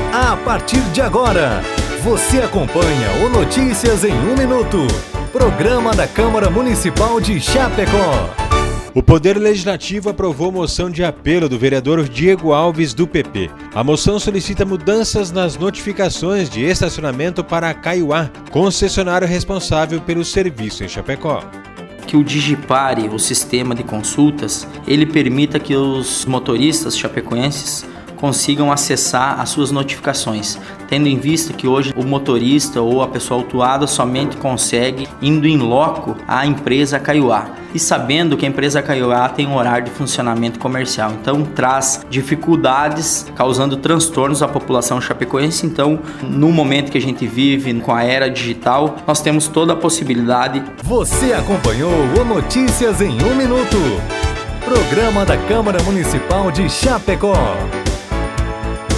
A partir de agora, você acompanha o Notícias em 1 Minuto, programa da Câmara Municipal de Chapecó. O Poder Legislativo aprovou moção de apelo do vereador Diego Alves, do PP. A moção solicita mudanças nas notificações de estacionamento para a Kaiowá, concessionário responsável pelo serviço em Chapecó. Que o Digipare, o sistema de consultas, ele permita que os motoristas chapecoenses consigam acessar as suas notificações, tendo em vista que hoje o motorista ou a pessoa autuada somente consegue indo em loco à empresa Kaiowá, e sabendo que a empresa Kaiowá tem um horário de funcionamento comercial, então traz dificuldades, causando transtornos à população chapecoense. Então, no momento que a gente vive com a era digital, nós temos toda a possibilidade. Você acompanhou o Notícias em 1 Minuto, programa da Câmara Municipal de Chapecó.